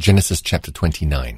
Genesis chapter 29.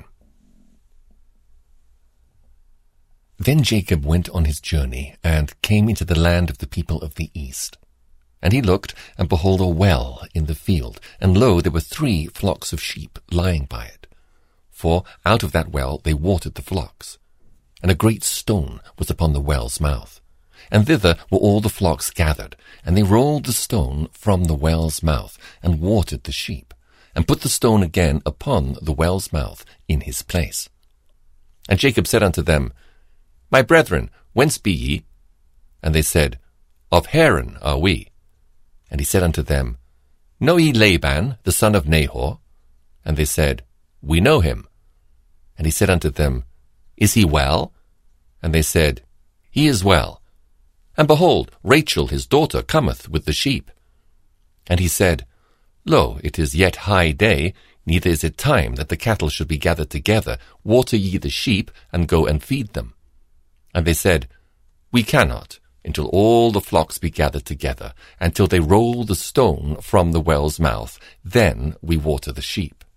Then Jacob went on his journey, and came into the land of the people of the east. And he looked, and behold a well in the field, and lo, there were 3 flocks of sheep lying by it. For out of that well they watered the flocks. And a great stone was upon the well's mouth. And thither were all the flocks gathered, and they rolled the stone from the well's mouth, and watered the sheep, and put the stone again upon the well's mouth in his place. And Jacob said unto them, My brethren, whence be ye? And they said, Of Haran are we. And he said unto them, Know ye Laban, the son of Nahor? And they said, We know him. And he said unto them, Is he well? And they said, He is well. And behold, Rachel his daughter cometh with the sheep. And he said, Lo, it is yet high day, neither is it time that the cattle should be gathered together. Water ye the sheep, and go and feed them. And they said, We cannot, until all the flocks be gathered together, until they roll the stone from the well's mouth, then we water the sheep.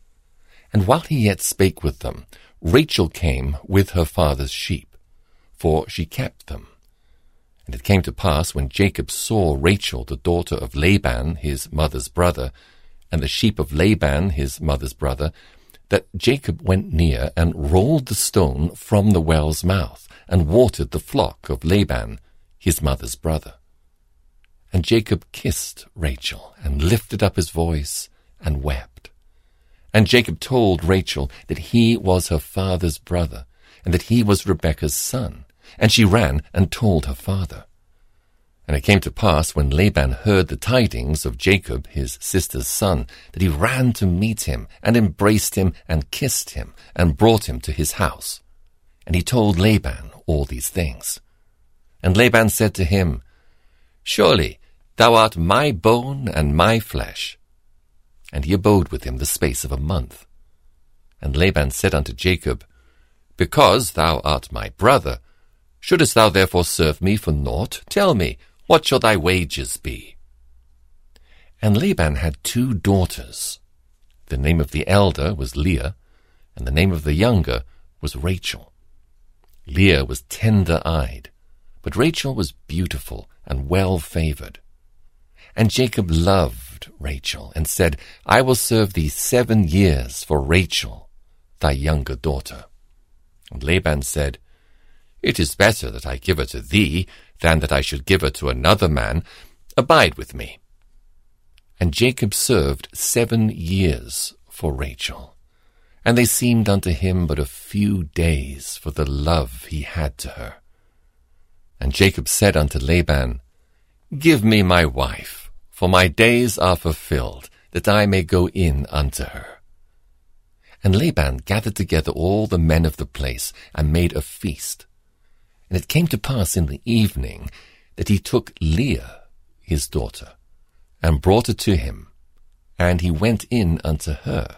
And while he yet spake with them, Rachel came with her father's sheep, for she kept them. And it came to pass, when Jacob saw Rachel the daughter of Laban his mother's brother, and the sheep of Laban his mother's brother, that Jacob went near and rolled the stone from the well's mouth, and watered the flock of Laban his mother's brother. And Jacob kissed Rachel, and lifted up his voice, and wept. And Jacob told Rachel that he was her father's brother, and that he was Rebekah's son. And she ran and told her father. And it came to pass, when Laban heard the tidings of Jacob his sister's son, that he ran to meet him, and embraced him, and kissed him, and brought him to his house. And he told Laban all these things. And Laban said to him, Surely thou art my bone and my flesh. And he abode with him the space of a month. And Laban said unto Jacob, Because thou art my brother, shouldest thou therefore serve me for naught? Tell me, what shall thy wages be? And Laban had 2 daughters. The name of the elder was Leah, and the name of the younger was Rachel. Leah was tender-eyed, but Rachel was beautiful and well-favored. And Jacob loved Rachel, and said, I will serve thee 7 years for Rachel, thy younger daughter. And Laban said, It is better that I give her to thee, than that I should give her to another man. Abide with me. And Jacob served 7 years for Rachel, and they seemed unto him but a few days for the love he had to her. And Jacob said unto Laban, Give me my wife, for my days are fulfilled, that I may go in unto her. And Laban gathered together all the men of the place, and made a feast. And it came to pass in the evening that he took Leah his daughter, and brought her to him, and he went in unto her.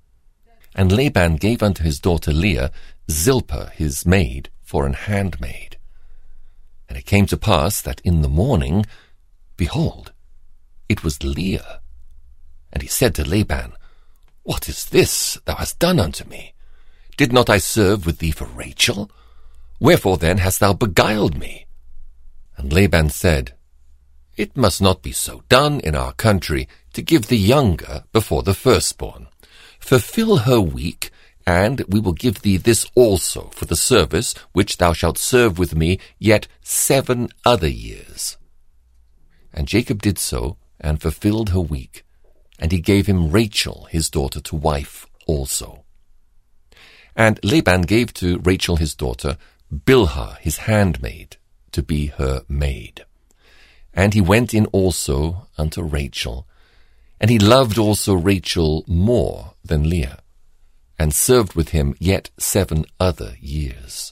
And Laban gave unto his daughter Leah Zilpah his maid for an handmaid. And it came to pass that in the morning, behold, it was Leah. And he said to Laban, What is this thou hast done unto me? Did not I serve with thee for Rachel? Wherefore then hast thou beguiled me? And Laban said, It must not be so done in our country, to give the younger before the firstborn. Fulfill her week, and we will give thee this also for the service which thou shalt serve with me yet 7 other years. And Jacob did so, and fulfilled her week, and he gave him Rachel his daughter to wife also. And Laban gave to Rachel his daughter Bilhah his handmaid to be her maid. And he went in also unto Rachel, and he loved also Rachel more than Leah, and served with him yet 7 other years.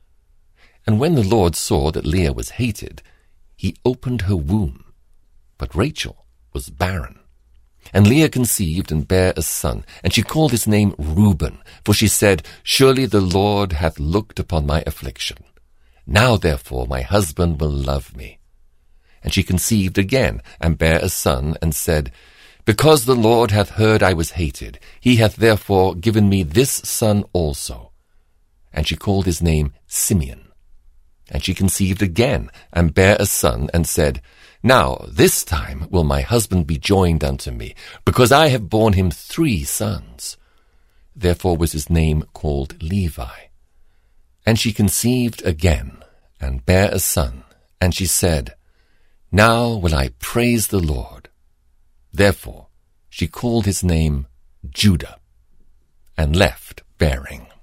And when the Lord saw that Leah was hated, he opened her womb, but Rachel was barren. And Leah conceived and bare a son, and she called his name Reuben, for she said, Surely the Lord hath looked upon my affliction. Now therefore my husband will love me. And she conceived again, and bare a son, and said, Because the Lord hath heard I was hated, he hath therefore given me this son also. And she called his name Simeon. And she conceived again, and bare a son, and said, Now this time will my husband be joined unto me, because I have borne him 3 sons. Therefore was his name called Levi. And she conceived again, and bare a son, and she said, Now will I praise the Lord. Therefore she called his name Judah, and left bearing.